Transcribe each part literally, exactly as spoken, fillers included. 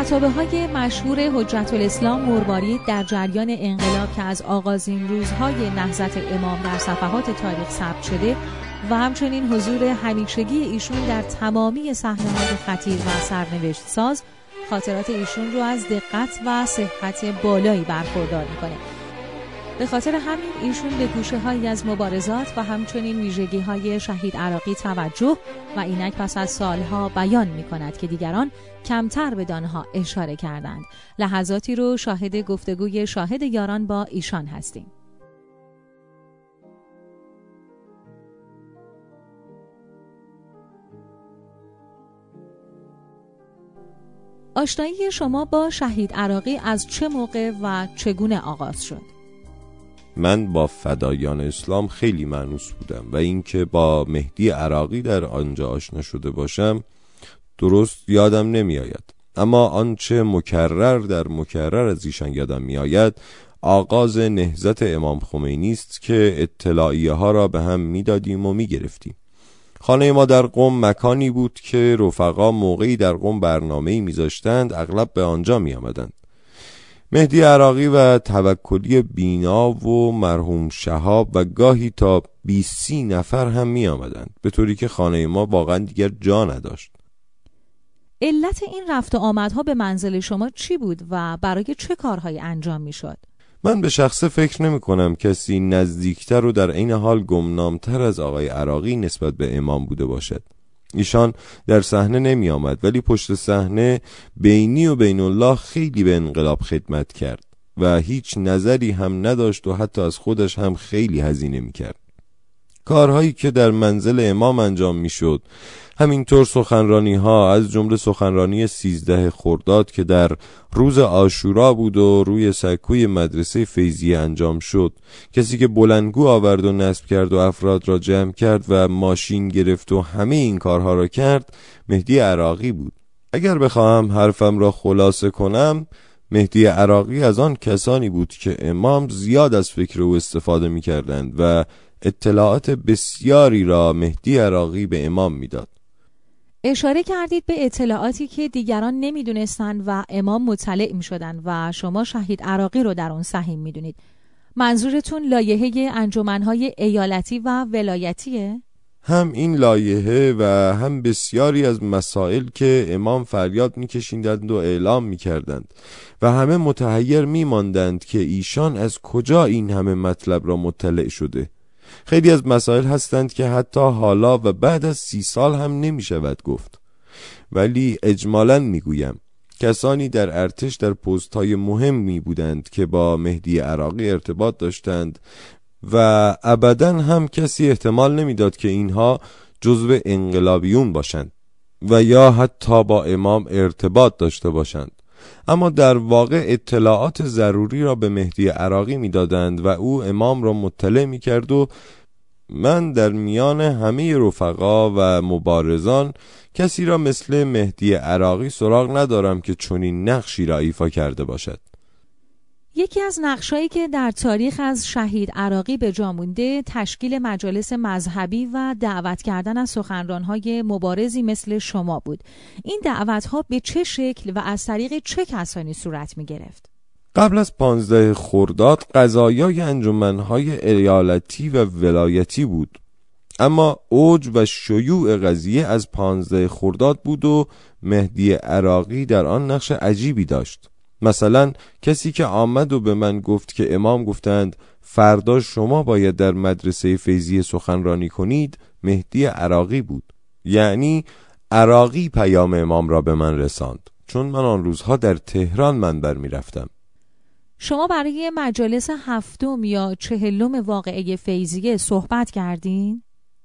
خطابه های مشهور حجت الاسلام مروارید در جریان انقلاب که از آغازین روزهای نهضت امام در صفحات تاریخ ثبت شده و همچنین حضور همیشگی ایشون در تمامی صحنه‌های خطیر و سرنوشت ساز خاطرات ایشون رو از دقت و صحت بالایی برخوردار میکنه. به خاطر همین ایشون به گوشه‌هایی از مبارزات و همچنین ویژگی‌های شهید عراقی توجه و اینک پس از سالها بیان می‌کند که دیگران کمتر به آنها اشاره کردند. لحظاتی رو شاهد گفتگوی شاهد یاران با ایشان هستیم. آشنایی شما با شهید عراقی از چه موقع و چگونه آغاز شد؟ من با فدایان اسلام خیلی مانوس بودم و اینکه با مهدی عراقی در آنجا آشنا شده باشم درست یادم نمی آید، اما آنچه مکرر در مکرر از ایشان یادم می آید آغاز نهضت امام خمینی است که اطلاعیه ها را به هم می دادیم و می گرفتیم. خانه ما در قم مکانی بود که رفقا موقعی در قم برنامه‌ای می‌ذاشتند اغلب به آنجا می‌آمدند. مهدی عراقی و توکلی بینا و مرحوم شهاب و گاهی تا بیست نفر هم می‌آمدند، به طوری که خانه ما واقعا دیگر جا نداشت. علت این رفت و آمدها به منزل شما چی بود و برای چه کارهایی انجام می‌شد؟ من به شخصه فکر نمی کنم کسی نزدیکتر و در این حال گمنامتر از آقای عراقی نسبت به امام بوده باشد. ایشان در صحنه نمی آمد ولی پشت صحنه بینی و بین الله خیلی به انقلاب خدمت کرد و هیچ نظری هم نداشت و حتی از خودش هم خیلی هزینه می کرد. کارهایی که در منزل امام انجام می شد، همینطور سخنرانی ها از جمله سخنرانی سیزده خرداد که در روز عاشورا بود و روی سکوی مدرسه فیضیه انجام شد، کسی که بلندگو آورد و نصب کرد و افراد را جمع کرد و ماشین گرفت و همه این کارها را کرد مهدی عراقی بود. اگر بخواهم حرفم را خلاصه کنم، مهدی عراقی از آن کسانی بود که امام زیاد از فکر او استفاده می کردند و اطلاعات بسیاری را مهدی عراقی به امام میداد. اشاره کردید به اطلاعاتی که دیگران نمیدونستند و امام مطلع میشدند و شما شهید عراقی رو در اون سهیم میدونید. منظورتون لایحه انجمنهای ایالتی و ولایتیه؟ هم این لایحه و هم بسیاری از مسائل که امام فریاد میکشیدند و اعلام میکردند و همه متحیر میماندند که ایشان از کجا این همه مطلب را مطلع شده. خیلی از مسائل هستند که حتی حالا و بعد از سی سال هم نمی شود گفت، ولی اجمالاً می گویم کسانی در ارتش در پست های مهمی بودند که با مهدی عراقی ارتباط داشتند و ابداً هم کسی احتمال نمی داد که اینها جزو انقلابیون باشند و یا حتی با امام ارتباط داشته باشند، اما در واقع اطلاعات ضروری را به مهدی عراقی میدادند و او امام را مطلع میکرد و من در میان همه رفقا و مبارزان کسی را مثل مهدی عراقی سراغ ندارم که چنین نقشی را ایفا کرده باشد. یکی از نقشایی که در تاریخ از شهید عراقی به جا مونده تشکیل مجالس مذهبی و دعوت کردن از سخنران‌های مبارزی مثل شما بود. این دعوت‌ها به چه شکل و از طریق چه کسانی صورت می‌گرفت؟ قبل از پانزده خرداد قضایای انجمن‌های ایالتی و ولایتی بود، اما اوج و شیوع قضیه از پانزده خرداد بود و مهدی عراقی در آن نقش عجیبی داشت. مثلا کسی که آمد و به من گفت که امام گفتند فردا شما باید در مدرسه فیضیه سخنرانی کنید مهدی عراقی بود. یعنی عراقی پیام امام را به من رساند، چون من آن روزها در تهران منبر می رفتم. شما برای مجالس هفتم یا چهلم واقعه فیضیه صحبت کردین؟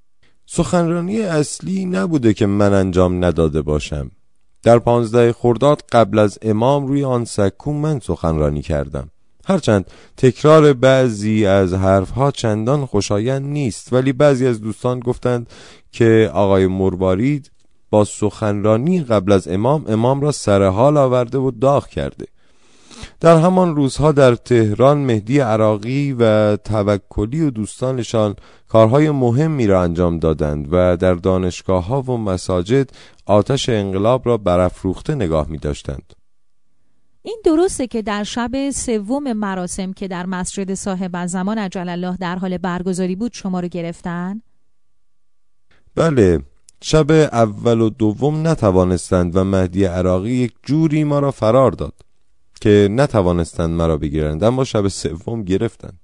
سخنرانی اصلی نبوده که من انجام نداده باشم. در پانزده خرداد قبل از امام روی آن سکو من سخنرانی کردم. هرچند تکرار بعضی از حرفها چندان خوشایند نیست، ولی بعضی از دوستان گفتند که آقای مروارید با سخنرانی قبل از امام امام را سر حال آورده و داغ کرده. در همان روزها در تهران مهدی عراقی و توکلی و دوستانشان کارهای مهمی را انجام دادند و در دانشگاه ها و مساجد آتش انقلاب را برافروخته نگاه می داشتند. این درسته که در شب سوم مراسم که در مسجد صاحب الزمان عجل الله در حال برگزاری بود شما رو گرفتن؟ بله، شب اول و دوم نتوانستند و مهدی عراقی یک جوری ما را فرار داد که نتوانستند مرا بگیرند، اما شب سوم گرفتند.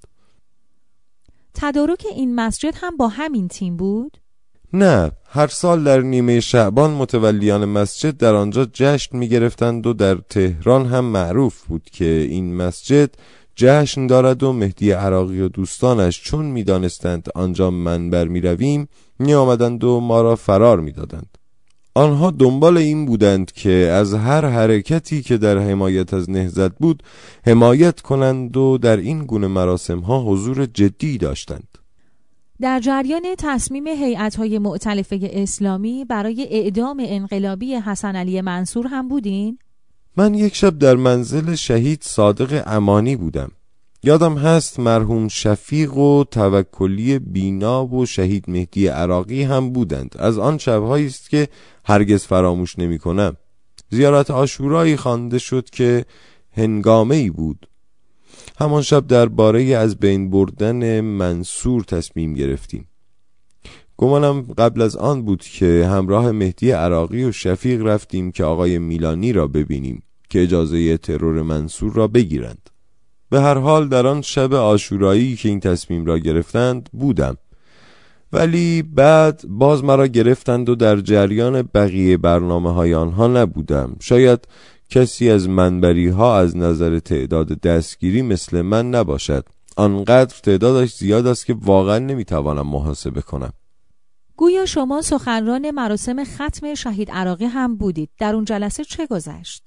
تدارک این مسجد هم با همین تیم بود؟ نه، هر سال در نیمه شعبان متولیان مسجد در آنجا جشن می گرفتند و در تهران هم معروف بود که این مسجد جشن دارد و مهدی عراقی و دوستانش چون می دانستند آنجا منبر می رویم می آمدند و ما را فرار می دادند. آنها دنبال این بودند که از هر حرکتی که در حمایت از نهضت بود حمایت کنند و در این گونه مراسم ها حضور جدی داشتند. در جریان تصمیم هیئت‌های مؤتلفه اسلامی برای اعدام انقلابی حسن علی منصور هم بودین؟ من یک شب در منزل شهید صادق امانی بودم. یادم هست مرحوم شفیق و توکلی بینا و شهید مهدی عراقی هم بودند. از آن شب‌هایی است که هرگز فراموش نمی‌کنم. زیارت عاشورایی خوانده شد که هنگامه‌ای بود. همان شب درباره از بین بردن منصور تصمیم گرفتیم. گمانم قبل از آن بود که همراه مهدی عراقی و شفیق رفتیم که آقای میلانی را ببینیم که اجازه ترور منصور را بگیرند. به هر حال در آن شب عاشورایی که این تصمیم را گرفتند بودم، ولی بعد باز مرا گرفتند و در جریان بقیه برنامه های آنها نبودم. شاید کسی از منبری ها از نظر تعداد دستگیری مثل من نباشد. آنقدر تعدادش زیاد است که واقعا نمیتوانم محاسبه کنم. گویا شما سخنران مراسم ختم شهید عراقی هم بودید. در اون جلسه چه گذشت؟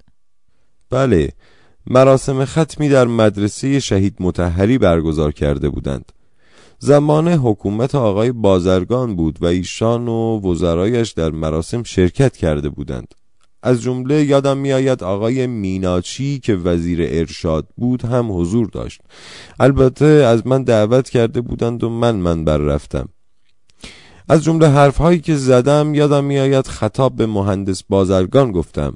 بله، مراسم ختمی در مدرسه شهید مطهری برگزار کرده بودند. زمان حکومت آقای بازرگان بود و ایشان و وزرایش در مراسم شرکت کرده بودند. از جمله یادم میآید آقای میناچی که وزیر ارشاد بود هم حضور داشت. البته از من دعوت کرده بودند و من منبر رفتم. از جمله حرفهایی که زدم یادم میآید خطاب به مهندس بازرگان گفتم.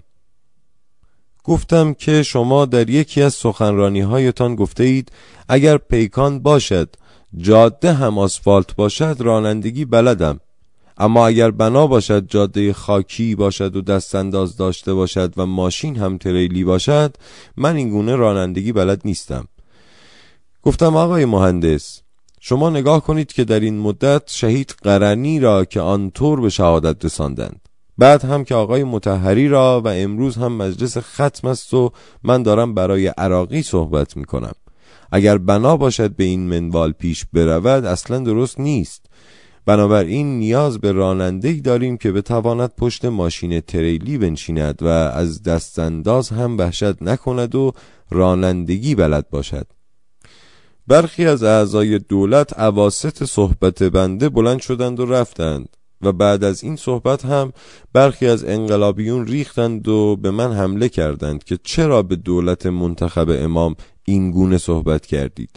گفتم که شما در یکی از سخنرانی هایتان گفته اید اگر پیکان باشد، جاده هم آسفالت باشد، رانندگی بلدم، اما اگر بنا باشد، جاده خاکی باشد و دست انداز داشته باشد و ماشین هم تریلی باشد، من این گونه رانندگی بلد نیستم. گفتم آقای مهندس، شما نگاه کنید که در این مدت شهید قرنی را که آنطور به شهادت رساندند، بعد هم که آقای مطهری را و امروز هم مجلس ختم است و من دارم برای عراقی صحبت می کنم. اگر بنا باشد به این منوال پیش برود اصلا درست نیست. بنابراین نیاز به راننده‌ای داریم که بتواند پشت ماشین تریلی بنشیند و از دست انداز هم وحشت نکند و رانندگی بلد باشد. برخی از اعضای دولت اواسط صحبت بنده بلند شدند و رفتند و بعد از این صحبت هم برخی از انقلابیون ریختند و به من حمله کردند که چرا به دولت منتخب امام این گونه صحبت کردید.